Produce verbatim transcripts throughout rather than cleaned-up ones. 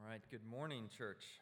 right, good morning, church.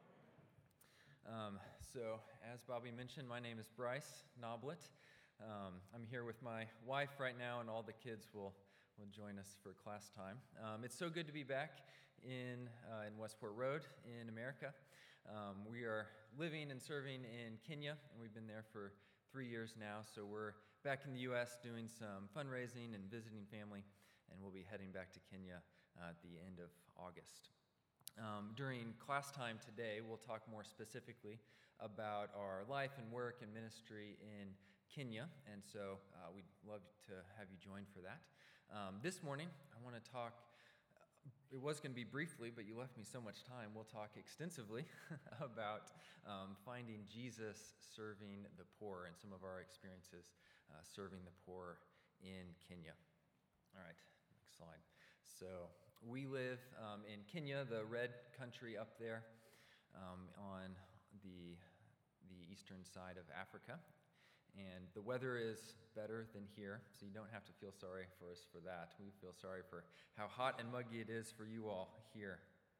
Um, so, as Bobby mentioned, my name is Bryce Noblet. Um, I'm here with my wife right now, and all the kids will, will join us for class time. Um, it's so good to be back in, uh, in Westport Road in America. Um, we are living and serving in Kenya, and we've been there for three years now, so we're back in the U S doing some fundraising and visiting family, and we'll be heading back to Kenya uh, at the end of August. Um, during class time today, we'll talk more specifically about our life and work and ministry in Kenya, and so uh, we'd love to have you join for that. Um, this morning, I want to talk, it was going to be briefly, but you left me so much time, we'll talk extensively about um, finding Jesus serving the poor and some of our experiences uh, serving the poor in Kenya. All right, next slide. So we live um, in Kenya, the red country up there um, on the, the eastern side of Africa. And the weather is better than here, so you don't have to feel sorry for us for that. We feel sorry for how hot and muggy it is for you all here.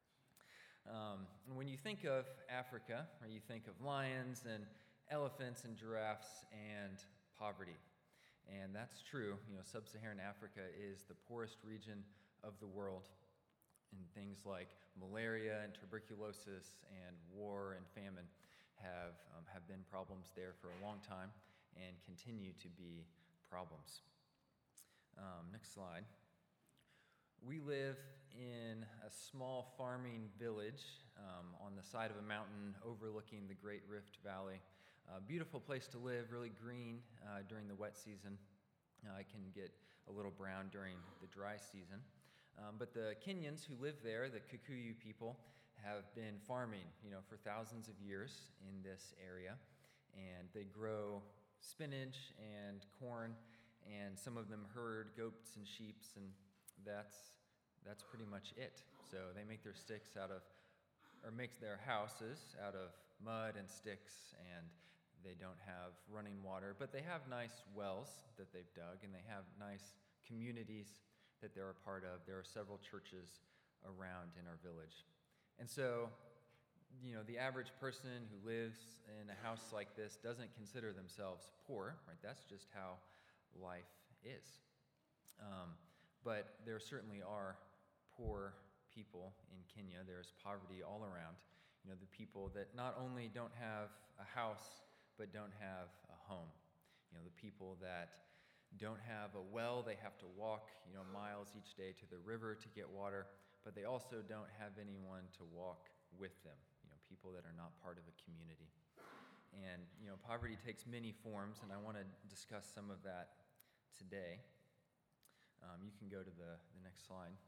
Um, and when you think of Africa, or you think of lions and elephants and giraffes and poverty. And that's true. You know, sub-Saharan Africa is the poorest region of the world, and things like malaria and tuberculosis and war and famine have um, have been problems there for a long time and continue to be problems. Um, next slide. We live in a small farming village um, on the side of a mountain overlooking the Great Rift Valley. A beautiful place to live, really green uh, during the wet season. Uh, it can get a little brown during the dry season. Um, but the Kenyans who live there, the Kikuyu people, have been farming, you know, for thousands of years in this area. And they grow spinach and corn, and some of them herd goats and sheep, and that's that's pretty much it. So they make their sticks out of, or make their houses out of mud and sticks, and they don't have running water, but they have nice wells that they've dug, and they have nice communities that they're a part of. There are several churches around in our village. And so, you know, the average person who lives in a house like this doesn't consider themselves poor, right? That's just how life is. Um, but there certainly are poor people in Kenya. There's poverty all around. You know, the people that not only don't have a house, but don't have a home. You know, the people that don't have a well, they have to walk, you know, miles each day to the river to get water, but they also don't have anyone to walk with them, you know, people that are not part of a community. And, you know, poverty takes many forms, and I want to discuss some of that today. Um, you can go to the, the next slide.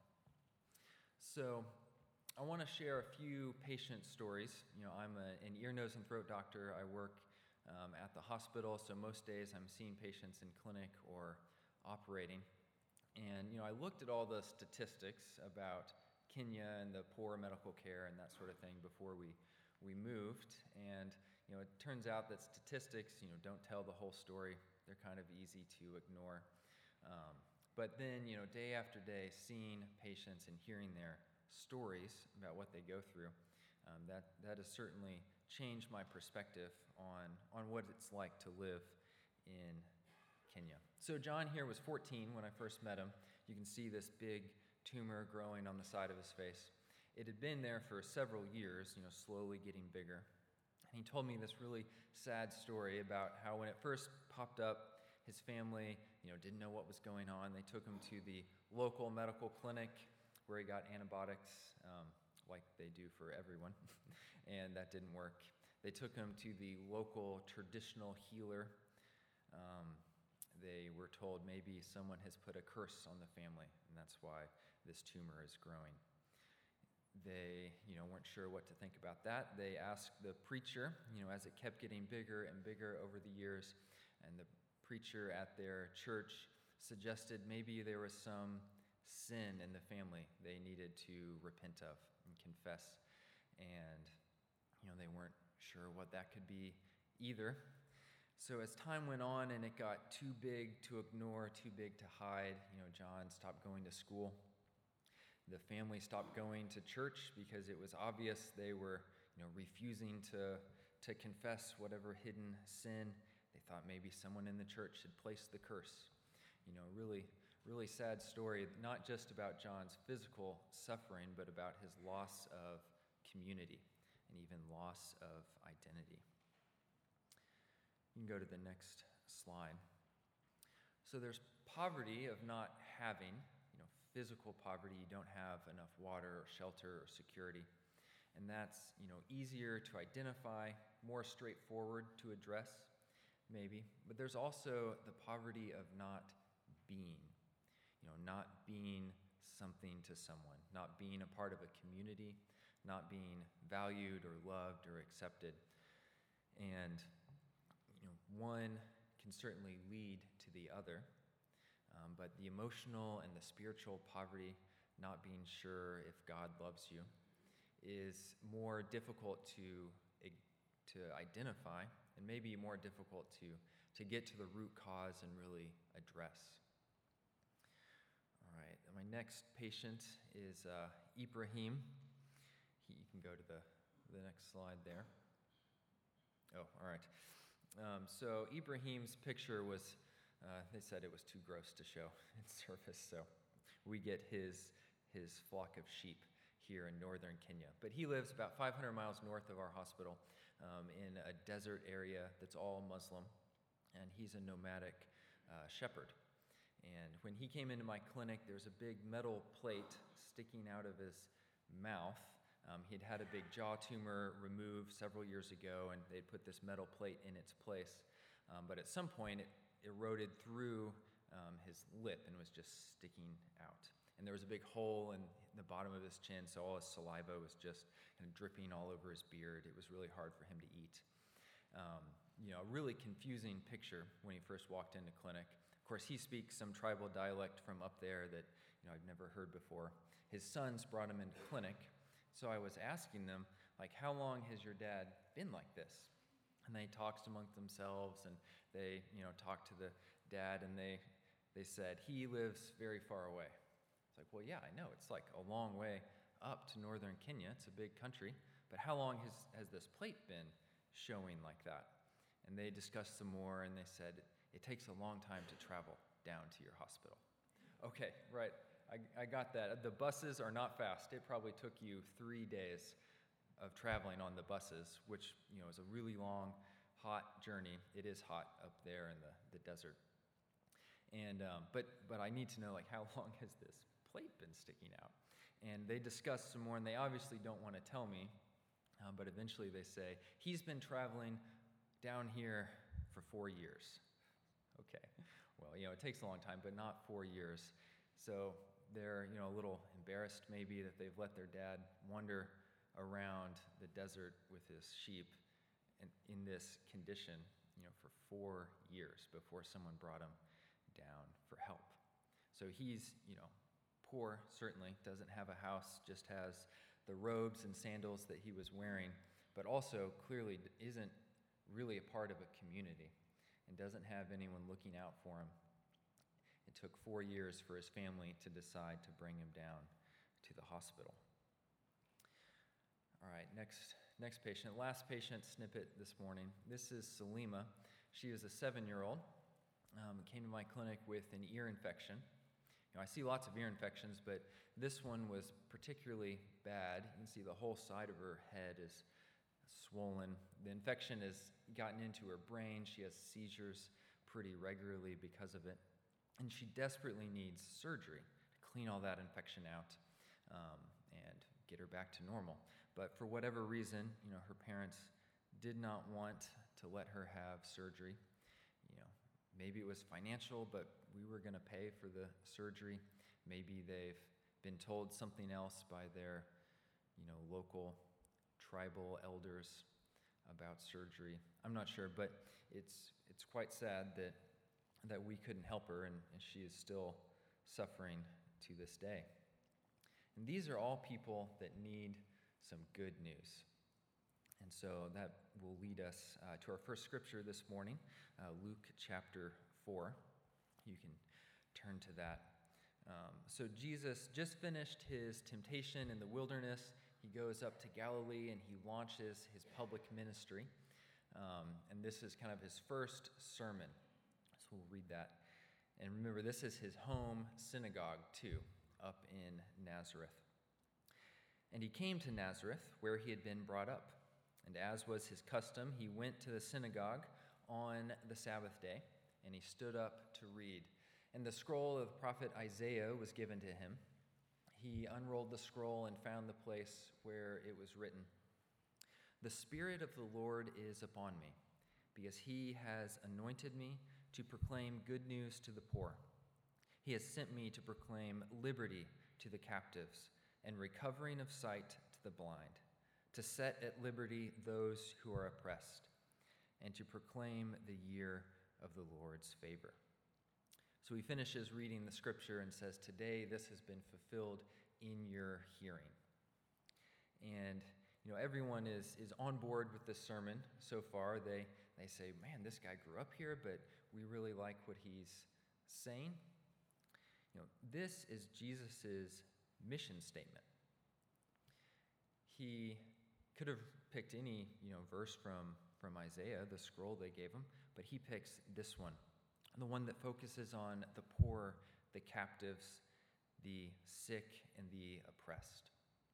So I want to share a few patient stories. You know, I'm a, an ear, nose, and throat doctor. I work Um, at the hospital, so most days I'm seeing patients in clinic or operating. And, you know, I looked at all the statistics about Kenya and the poor medical care and that sort of thing before we, we moved. And, you know, it turns out that statistics, you know, don't tell the whole story. They're kind of easy to ignore. Um, but then, you know, day after day, seeing patients and hearing their stories about what they go through, um, that, that has certainly changed my perspective on, on what it's like to live in Kenya. So John here was fourteen when I first met him. You can see this big tumor growing on the side of his face. It had been there for several years, you know, slowly getting bigger. And he told me this really sad story about how when it first popped up, his family, you know, didn't know what was going on. They took him to the local medical clinic where he got antibiotics, um, like they do for everyone, and that didn't work. They took him to the local traditional healer. Um, they were told maybe someone has put a curse on the family, and that's why this tumor is growing. They, you know, weren't sure what to think about that. They asked the preacher, you know, as it kept getting bigger and bigger over the years, and the preacher at their church suggested maybe there was some sin in the family they needed to repent of and confess. And, you know, they weren't sure what that could be either. So as time went on and it got too big to ignore, too big to hide, you know, John stopped going to school. The family stopped going to church because it was obvious they were, you know, refusing to, to confess whatever hidden sin. They thought maybe someone in the church had placed the curse. You know, really, really sad story, not just about John's physical suffering, but about his loss of community and even loss of identity. You can go to the next slide. So there's poverty of not having, you know, physical poverty. You don't have enough water or shelter or security. And that's, you know, easier to identify, more straightforward to address, maybe. But there's also the poverty of not being, you know, not being something to someone, not being a part of a community, not being valued or loved or accepted. And, you know, one can certainly lead to the other, um, but the emotional and the spiritual poverty, not being sure if God loves you, is more difficult to, to identify and maybe more difficult to, to get to the root cause and really address. All right, my next patient is uh, Ibrahim. He, you can go to the, the next slide there. Oh, all right. Um, so Ibrahim's picture was, uh, they said it was too gross to show in service, so we get his, his flock of sheep here in northern Kenya. But he lives about five hundred miles north of our hospital um, in a desert area that's all Muslim, and he's a nomadic uh, shepherd. And when he came into my clinic, there's a big metal plate sticking out of his mouth. Um, he'd had a big jaw tumor removed several years ago, and they'd put this metal plate in its place. Um, but at some point, it eroded through um, his lip and was just sticking out. And there was a big hole in the bottom of his chin, so all his saliva was just kind of dripping all over his beard. It was really hard for him to eat. Um, you know, a really confusing picture when he first walked into clinic. Of course, he speaks some tribal dialect from up there that, you know, I'd never heard before. His sons brought him into clinic. So I was asking them, like, how long has your dad been like this? And they talked amongst themselves, and they, you know, talked to the dad, and they, they said, he lives very far away. It's like, well, yeah, I know. It's like a long way up to northern Kenya. It's a big country. But how long has, has this plate been showing like that? And they discussed some more, and they said, it takes a long time to travel down to your hospital. Okay, right. I, I got that. The buses are not fast. It probably took you three days of traveling on the buses, which, you know, is a really long, hot journey. It is hot up there in the, the desert. And um, but but I need to know, like, how long has this plate been sticking out? And they discuss some more, and they obviously don't want to tell me, um, but eventually they say, he's been traveling down here for four years. Okay, well, you know, it takes a long time, but not four years. So they're, you know, a little embarrassed maybe that they've let their dad wander around the desert with his sheep in, in this condition, you know, for four years before someone brought him down for help. So he's, you know, poor, certainly, doesn't have a house, just has the robes and sandals that he was wearing, but also clearly isn't really a part of a community and doesn't have anyone looking out for him. It took four years for his family to decide to bring him down to the hospital. All right, next next patient, last patient snippet this morning. This is Salima. She is a seven-year-old. Um, came to my clinic with an ear infection. You know, I see lots of ear infections, but this one was particularly bad. You can see the whole side of her head is swollen. The infection has gotten into her brain. She has seizures pretty regularly because of it. And she desperately needs surgery to clean all that infection out um, and get her back to normal. But for whatever reason, you know, her parents did not want to let her have surgery. You know, maybe it was financial, but we were going to pay for the surgery. Maybe they've been told something else by their, you know, local tribal elders about surgery. I'm not sure, but it's it's quite sad that that we couldn't help her, and, and she is still suffering to this day. And these are all people that need some good news. And so that will lead us uh, to our first scripture this morning, uh, Luke chapter four. You can turn to that. Um, so Jesus just finished his temptation in the wilderness. He goes up to Galilee and he launches his public ministry. Um, and this is kind of his first sermon. So we'll read that. And remember, this is his home synagogue, too, up in Nazareth. And he came to Nazareth, where he had been brought up. And as was his custom, he went to the synagogue on the Sabbath day, and he stood up to read. And the scroll of the prophet Isaiah was given to him. He unrolled the scroll and found the place where it was written, "The Spirit of the Lord is upon me, because he has anointed me to proclaim good news to the poor. He has sent me to proclaim liberty to the captives and recovering of sight to the blind, to set at liberty those who are oppressed, and to proclaim the year of the Lord's favor." So he finishes reading the scripture and says, "Today this has been fulfilled in your hearing." And you know, everyone is is on board with this sermon so far. They they say, "Man, this guy grew up here, but we really like what he's saying." You know, this is Jesus's mission statement. He could have picked any, you know, verse from from Isaiah, the scroll they gave him, but he picks this one, the one that focuses on the poor, the captives, the sick, and the oppressed.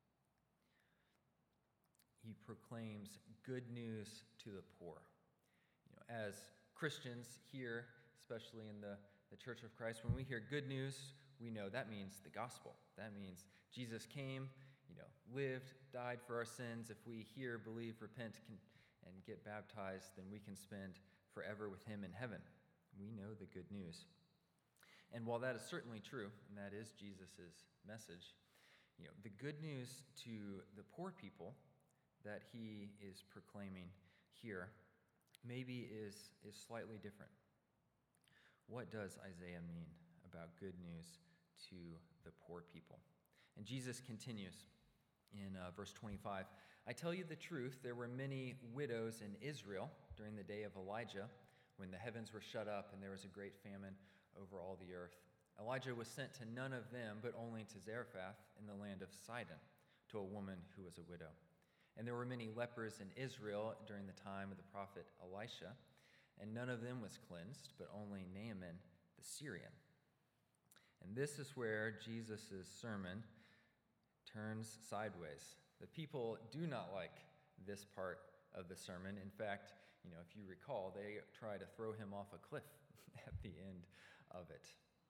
He proclaims good news to the poor. You know, as Christians here, especially in the, the Church of Christ, when we hear good news, we know that means the gospel. That means Jesus came, you know, lived, died for our sins. If we hear, believe, repent, can, and get baptized, then we can spend forever with him in heaven. We know the good news. And while that is certainly true, and that is Jesus' message, you know, the good news to the poor people that he is proclaiming here maybe is, is slightly different. What does Isaiah mean about good news to the poor people? And Jesus continues in uh, verse twenty-five, "I tell you the truth, there were many widows in Israel during the day of Elijah, when the heavens were shut up and there was a great famine over all the earth. Elijah was sent to none of them, but only to Zarephath in the land of Sidon, to a woman who was a widow. And there were many lepers in Israel during the time of the prophet Elisha, and none of them was cleansed, but only Naaman the Syrian." And this is where Jesus' sermon turns sideways. The people do not like this part of the sermon. In fact, you know, if you recall, they try to throw him off a cliff at the end of it.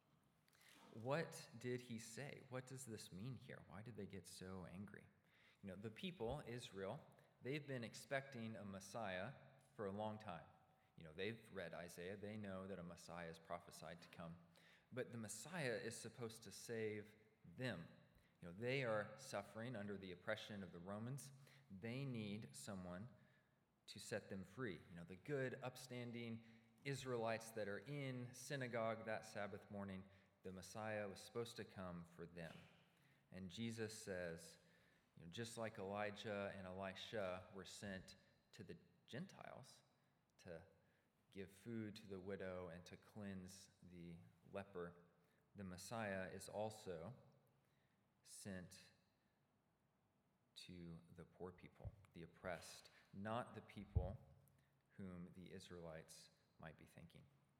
What did he say? What does this mean here? Why did they get so angry? You know, the people, Israel, they've been expecting a Messiah for a long time. You know, they've read Isaiah. They know that a Messiah is prophesied to come. But the Messiah is supposed to save them. You know, they are suffering under the oppression of the Romans. They need someone to set them free. You know, the good, upstanding Israelites that are in synagogue that Sabbath morning, the Messiah was supposed to come for them. And Jesus says, you know, just like Elijah and Elisha were sent to the Gentiles to give food to the widow and to cleanse the leper, the Messiah is also sent to the poor people, the oppressed, not the people whom the Israelites might be thinking.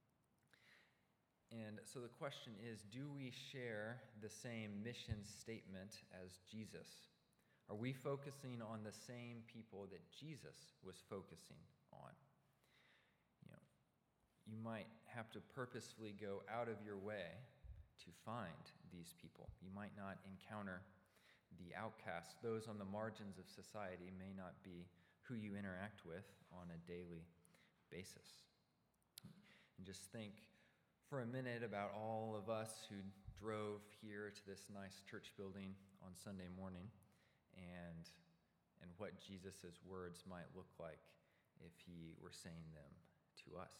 And so the question is, do we share the same mission statement as Jesus? Are we focusing on the same people that Jesus was focusing on? You know, you might have to purposefully go out of your way to find these people. You might not encounter the outcasts. Those on the margins of society may not be who you interact with on a daily basis. And just think for a minute about all of us who drove here to this nice church building on Sunday morning, and and what Jesus' words might look like if he were saying them to us.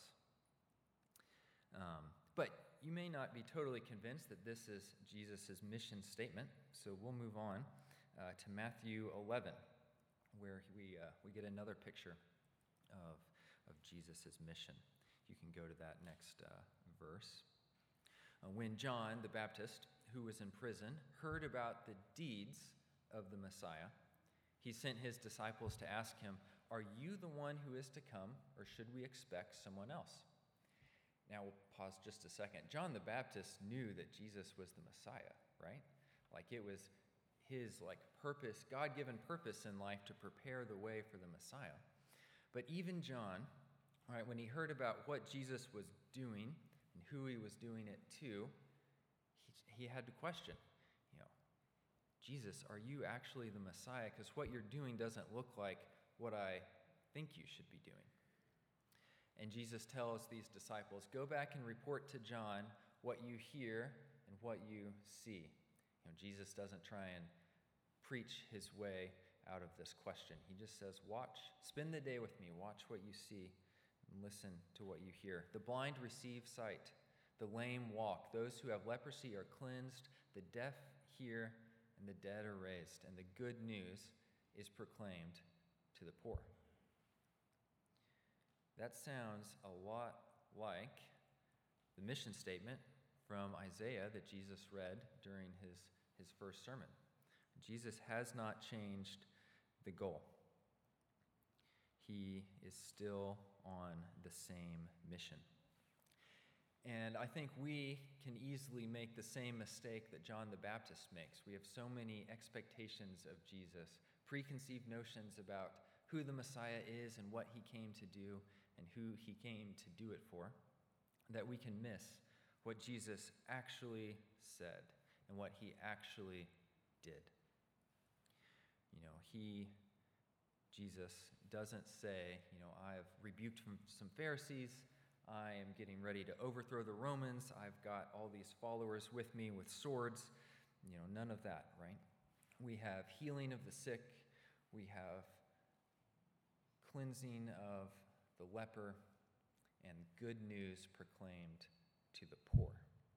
Um, but you may not be totally convinced that this is Jesus' mission statement, so we'll move on uh, to Matthew eleven, where we uh, we get another picture of, of Jesus' mission. You can go to that next uh, verse. Uh, when John the Baptist, who was in prison, heard about the deeds of the Messiah, he sent his disciples to ask him, "Are you the one who is to come, or should we expect someone else?" Now, we'll pause just a second. John the Baptist knew that Jesus was the Messiah, right? Like it was his like purpose, God-given purpose in life to prepare the way for the Messiah. But even John, right, when he heard about what Jesus was doing and who he was doing it to, he, he had to question, you know, Jesus, are you actually the Messiah? Because what you're doing doesn't look like what I think you should be doing. And Jesus tells these disciples, go back and report to John what you hear and what you see. You know, Jesus doesn't try and preach his way out of this question. He just says, watch, spend the day with me, watch what you see, and listen to what you hear. The blind receive sight, the lame walk, those who have leprosy are cleansed, the deaf hear, and the dead are raised, and the good news is proclaimed to the poor. That sounds a lot like the mission statement from Isaiah that Jesus read during his, his first sermon. Jesus has not changed the goal. He is still on the same mission. And I think we can easily make the same mistake that John the Baptist makes. We have so many expectations of Jesus, preconceived notions about who the Messiah is and what he came to do and who he came to do it for, that we can miss what Jesus actually said and what he actually did. You know, he, Jesus, doesn't say, you know, I've rebuked some Pharisees, I am getting ready to overthrow the Romans, I've got all these followers with me with swords. You know, none of that, right? We have healing of the sick, we have cleansing of the leper, and good news proclaimed to the poor.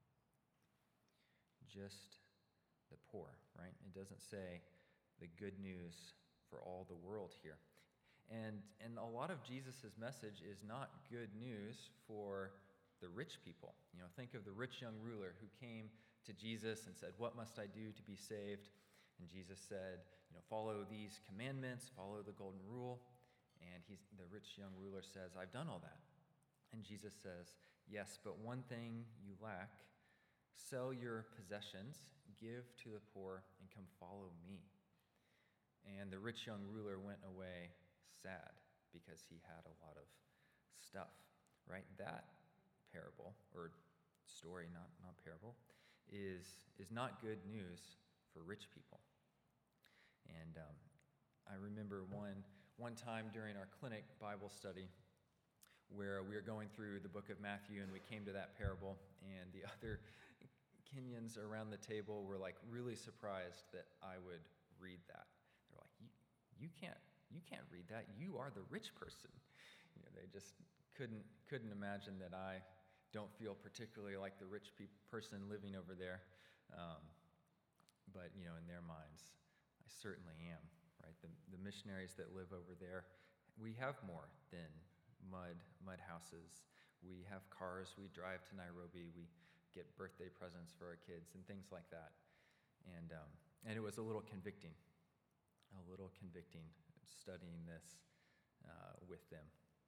Just the poor, right? It doesn't say the good news for all the world here. And, and a lot of Jesus' message is not good news for the rich people. You know, think of the rich young ruler who came to Jesus and said, what must I do to be saved? And Jesus said, you know, follow these commandments, follow the golden rule. And he's, the rich young ruler says, I've done all that. And Jesus says, yes, but one thing you lack, sell your possessions, give to the poor, and come follow me. And the rich young ruler went away sad because he had a lot of stuff, right? That parable, or story, not, not parable, is, is not good news for rich people. And um, I remember one, one time during our clinic Bible study where we were going through the book of Matthew and we came to that parable, and the other Kenyans around the table were like really surprised that I would read that. They're like, you, you can't you can't read that. You are the rich person. You know, they just couldn't couldn't imagine that I don't feel particularly like the rich pe- person living over there. Um, but you know, in their minds, I certainly am. Right? The the missionaries that live over there, we have more than mud mud houses. We have cars. We drive to Nairobi. We get birthday presents for our kids and things like that. And um, and it was a little convicting, a little convicting studying this uh, with them.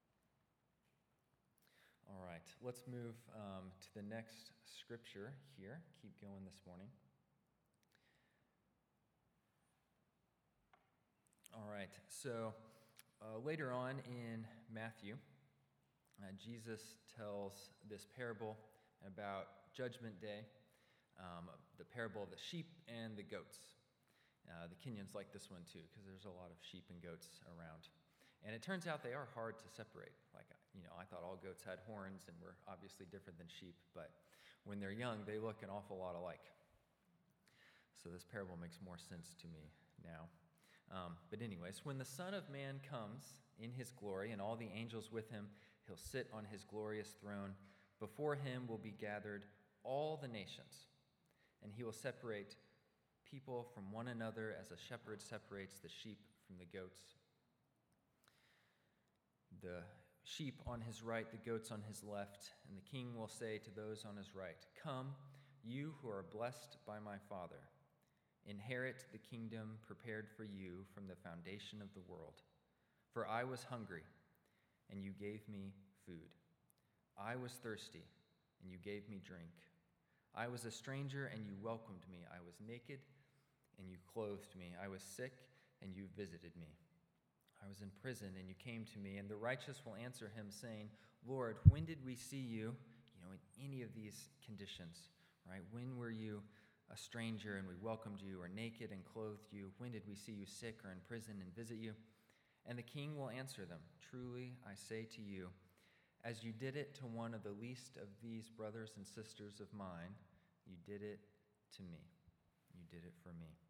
All right, let's move um, to the next scripture here. Keep going this morning. All right, so uh, later on in Matthew, uh, Jesus tells this parable about Judgment Day, um, the parable of the sheep and the goats. Uh, the Kenyans like this one too, because there's a lot of sheep and goats around. And it turns out they are hard to separate. Like, you know, I thought all goats had horns and were obviously different than sheep, but when they're young, they look an awful lot alike. So this parable makes more sense to me now. Um, but anyways, when the Son of Man comes in his glory and all the angels with him, he'll sit on his glorious throne. Before him will be gathered all the nations, and he will separate people from one another as a shepherd separates the sheep from the goats. The sheep on his right, the goats on his left, and the king will say to those on his right, come you who are blessed by my Father. Inherit the kingdom prepared for you from the foundation of the world. For I was hungry, and you gave me food. I was thirsty, and you gave me drink. I was a stranger, and you welcomed me. I was naked, and you clothed me. I was sick, and you visited me. I was in prison, and you came to me. And the righteous will answer him, saying, Lord, when did we see you, you know, in any of these conditions, right? When were you a stranger, and we welcomed you, or naked and clothed you? When did we see you sick or in prison and visit you? And the king will answer them, Truly, I say to you, as you did it to one of the least of these brothers and sisters of mine, you did it to me. You did it for me.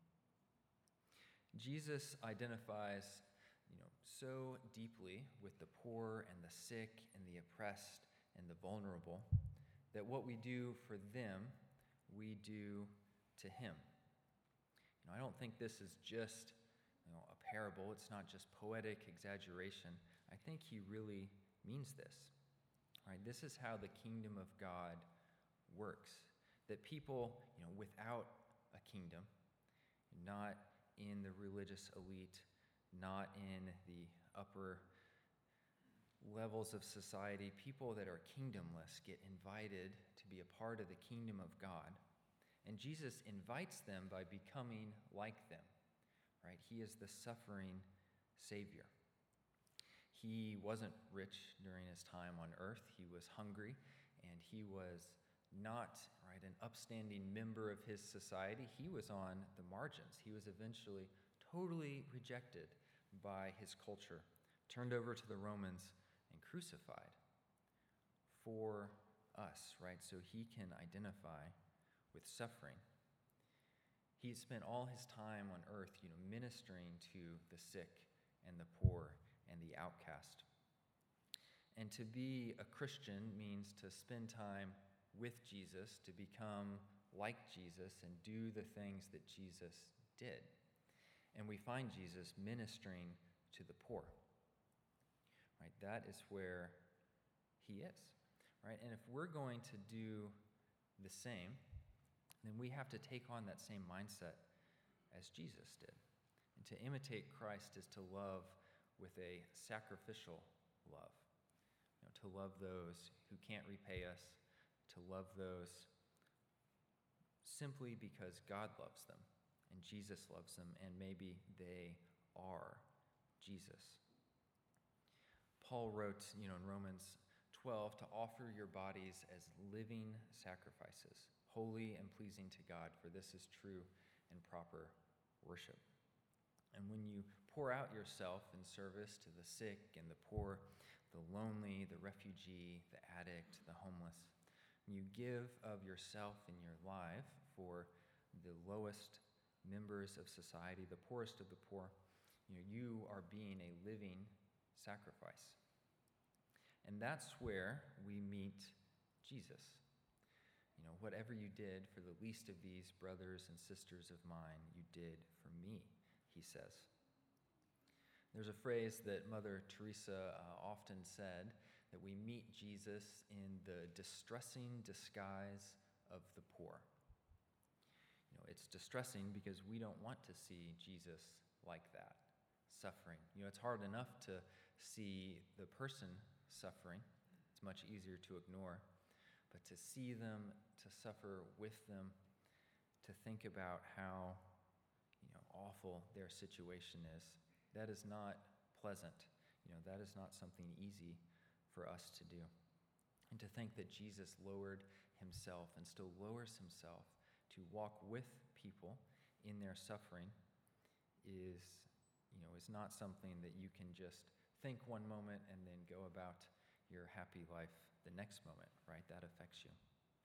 Jesus identifies, you know, so deeply with the poor and the sick and the oppressed and the vulnerable that what we do for them, we do to him. You know, I don't think this is just, you know, a parable. It's not just poetic exaggeration. I think he really means this. Right? This is how the kingdom of God works. That people, you know, without a kingdom, not in the religious elite, not in the upper levels of society, people that are kingdomless get invited to be a part of the kingdom of God. And Jesus invites them by becoming like them, right? He is the suffering Savior. He wasn't rich during his time on earth. He was hungry, and he was not, right, an upstanding member of his society. He was on the margins. He was eventually totally rejected by his culture, turned over to the Romans, and crucified for us, right? So he can identify with suffering. He spent all his time on earth, you know, ministering to the sick and the poor and the outcast. And to be a Christian means to spend time with Jesus, to become like Jesus and do the things that Jesus did. And we find Jesus ministering to the poor. Right? That is where he is. Right? And if we're going to do the same, then we have to take on that same mindset as Jesus did. And to imitate Christ is to love with a sacrificial love. You know, to love those who can't repay us, to love those simply because God loves them and Jesus loves them, and maybe they are Jesus. Paul wrote, you know, in Romans twelve, to offer your bodies as living sacrifices, holy and pleasing to God, for this is true and proper worship. And when you pour out yourself in service to the sick and the poor, the lonely, the refugee, the addict, the homeless, when you give of yourself and your life for the lowest members of society, the poorest of the poor, you know, you are being a living sacrifice. And that's where we meet Jesus. You know, whatever you did for the least of these brothers and sisters of mine, you did for me, he says. There's a phrase that Mother Teresa uh, often said, that we meet Jesus in the distressing disguise of the poor. You know, it's distressing because we don't want to see Jesus like that, suffering. You know, it's hard enough to see the person suffering. It's much easier to ignore. But to see them, to suffer with them, to think about how, you know, awful their situation is, that is not pleasant. You know, that is not something easy for us to do. And to think that Jesus lowered himself and still lowers himself to walk with people in their suffering is, you know, is not something that you can just think one moment and then go about your happy life the next moment, right? That affects you.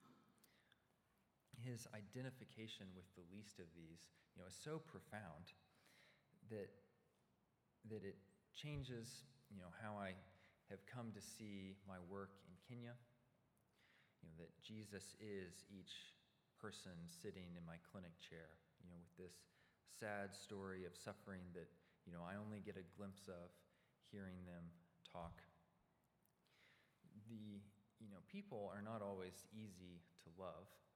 His identification with the least of these, you know, is so profound that that it changes, you know, how I have come to see my work in Kenya. You know, that Jesus is each person sitting in my clinic chair, you know, with this sad story of suffering that, you know, I only get a glimpse of hearing them talk. The, you know, people are not always easy to love,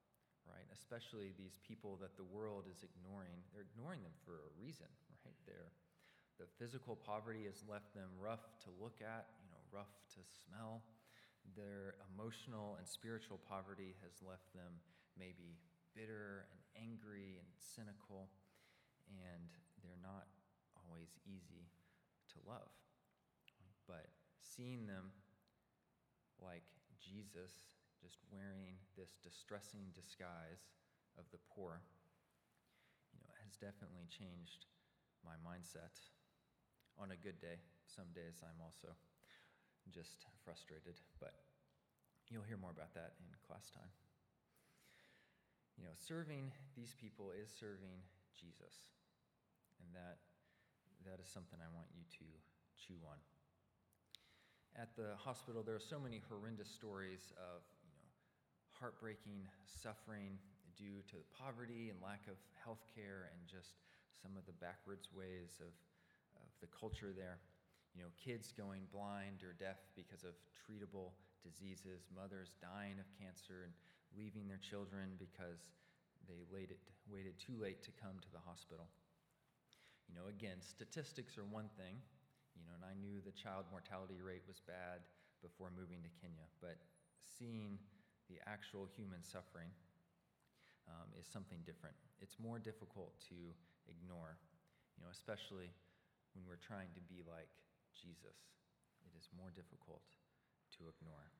right? Especially these people that the world is ignoring. They're ignoring them for a reason, right? They're, the physical poverty has left them rough to look at, you know, rough to smell. Their emotional and spiritual poverty has left them maybe bitter and angry and cynical, and they're not always easy to love. But seeing them like Jesus, just wearing this distressing disguise of the poor, you know, has definitely changed my mindset. On a good day, some days I'm also just frustrated, but you'll hear more about that in class time. You know, serving these people is serving Jesus, and that that is something I want you to chew on. At the hospital, there are so many horrendous stories of, you know, heartbreaking suffering due to poverty and lack of health care and just some of the backwards ways of, of the culture there. You know, kids going blind or deaf because of treatable diseases, mothers dying of cancer and leaving their children because they waited, waited too late to come to the hospital. You know, again, statistics are one thing. You know, and I knew the child mortality rate was bad before moving to Kenya, but seeing the actual human suffering um, is something different. It's more difficult to ignore, you know, especially when we're trying to be like Jesus. It is more difficult to ignore.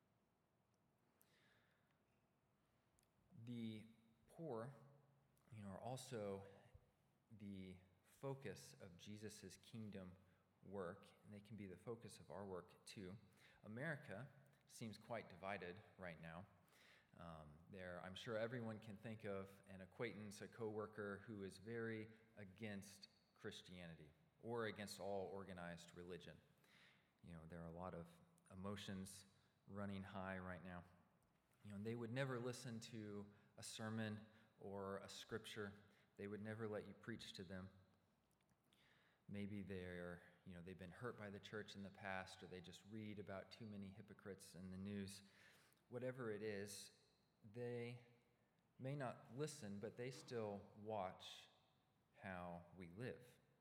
The poor, you know, are also the focus of Jesus' kingdom work, and they can be the focus of our work too. America seems quite divided right now. Um, there, I'm sure everyone can think of an acquaintance, a coworker who is very against Christianity or against all organized religion. You know, there are a lot of emotions running high right now. You know, they would never listen to a sermon or a scripture. They would never let you preach to them. Maybe they're, you know, they've been hurt by the church in the past, or they just read about too many hypocrites in the news. Whatever it is, they may not listen, but they still watch how we live.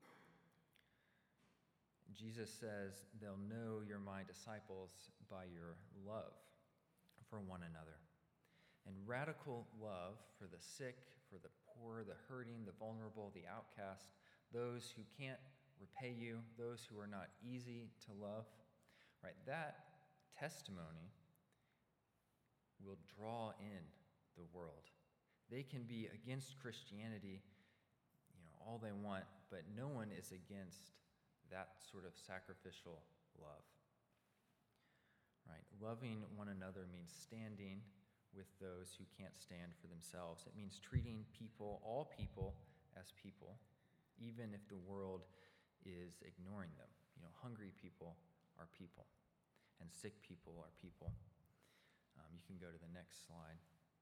Jesus says they'll know you're my disciples by your love for one another. And radical love for the sick, for the poor, the hurting, the vulnerable, the outcast, those who can't repay you, those who are not easy to love, right? That testimony will draw in the world. They can be against Christianity, you know, all they want, but no one is against that sort of sacrificial love, right? Loving one another means standing with those who can't stand for themselves. It means treating people, all people, as people, even if the world is ignoring them. You know, hungry people are people, and sick people are people. Um, you can go to the next slide.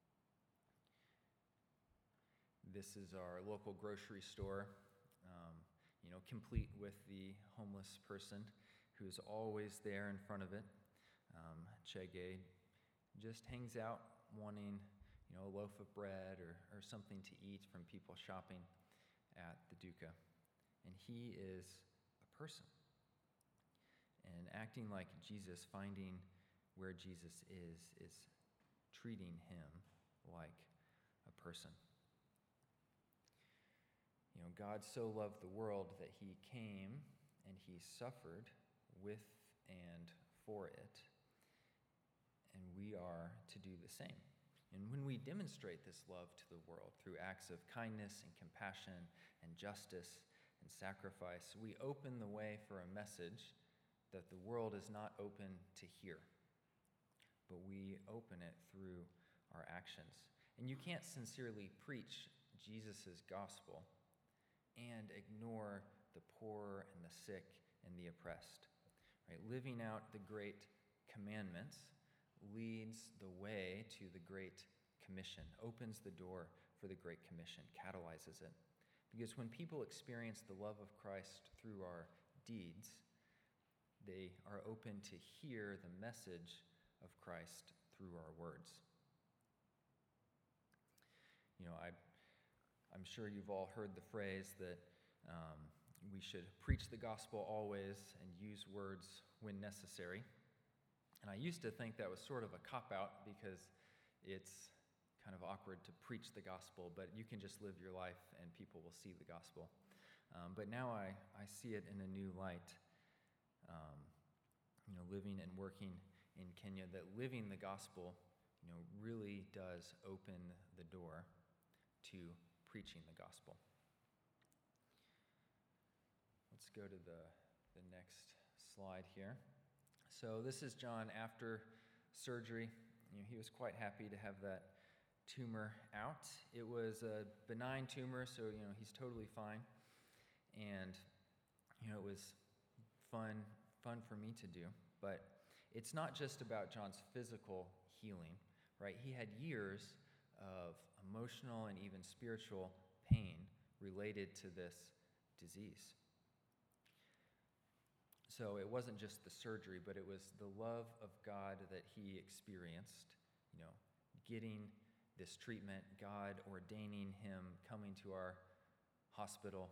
This is our local grocery store, um, you know, complete with the homeless person who's always there in front of it. Um, Chege just hangs out wanting, you know, a loaf of bread or, or something to eat from people shopping at the Duka. And he is a person. And acting like Jesus, finding where Jesus is, is treating him like a person. You know, God so loved the world that he came and he suffered with and for it. And we are to do the same. And when we demonstrate this love to the world through acts of kindness and compassion and justice and sacrifice, we open the way for a message that the world is not open to hear, but we open it through our actions. And you can't sincerely preach Jesus' gospel and ignore the poor and the sick and the oppressed. Right? Living out the great commandments leads the way to the Great Commission, opens the door for the Great Commission, catalyzes it. Because when people experience the love of Christ through our deeds, they are open to hear the message of Christ through our words. you know, I, I'm sure you've all heard the phrase that um, we should preach the gospel always and use words when necessary. And I used to think that was sort of a cop-out because it's kind of awkward to preach the gospel, but you can just live your life and people will see the gospel. Um, but now I, I see it in a new light, um, you know, living and working in Kenya, that living the gospel, you know, really does open the door to preaching the gospel. Let's go to the, the next slide here. So this is John after surgery. You know, he was quite happy to have that tumor out. It was a benign tumor, so you know he's totally fine. And you know it was fun, fun for me to do. But it's not just about John's physical healing, right? He had years of emotional and even spiritual pain related to this disease. So it wasn't just the surgery, but it was the love of God that he experienced, you know, getting this treatment, God ordaining him, coming to our hospital,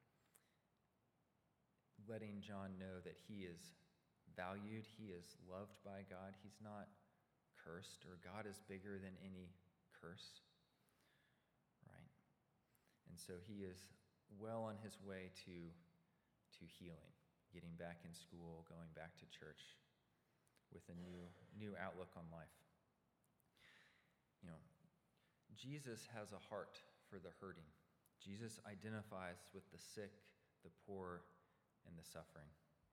letting John know that he is valued, he is loved by God, he's not cursed, or God is bigger than any curse, right? And so he is well on his way to, to healing. Getting back in school, going back to church with a new new outlook on life. You know, Jesus has a heart for the hurting. Jesus identifies with the sick, the poor, and the suffering.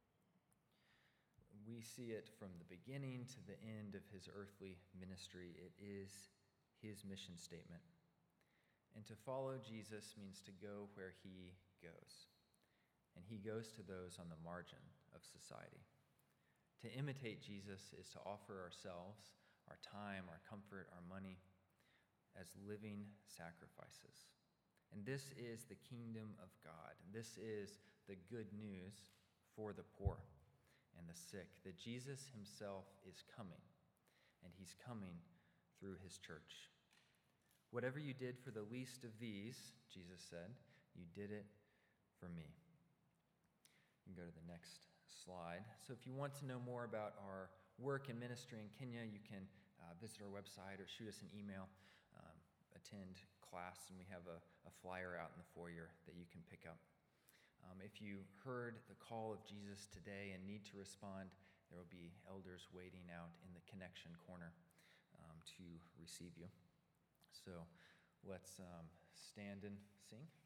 We see it from the beginning to the end of his earthly ministry. It is his mission statement. And to follow Jesus means to go where he goes. And he goes to those on the margin of society. To imitate Jesus is to offer ourselves, our time, our comfort, our money, as living sacrifices. And this is the kingdom of God. This is the good news for the poor and the sick, that Jesus himself is coming, and he's coming through his church. Whatever you did for the least of these, Jesus said, you did it for me. You can go to the next slide. So if you want to know more about our work and ministry in Kenya, you can uh, visit our website or shoot us an email, um, attend class, and we have a, a flyer out in the foyer that you can pick up. Um, if you heard the call of Jesus today and need to respond, there will be elders waiting out in the connection corner um, to receive you. So let's um, stand and sing.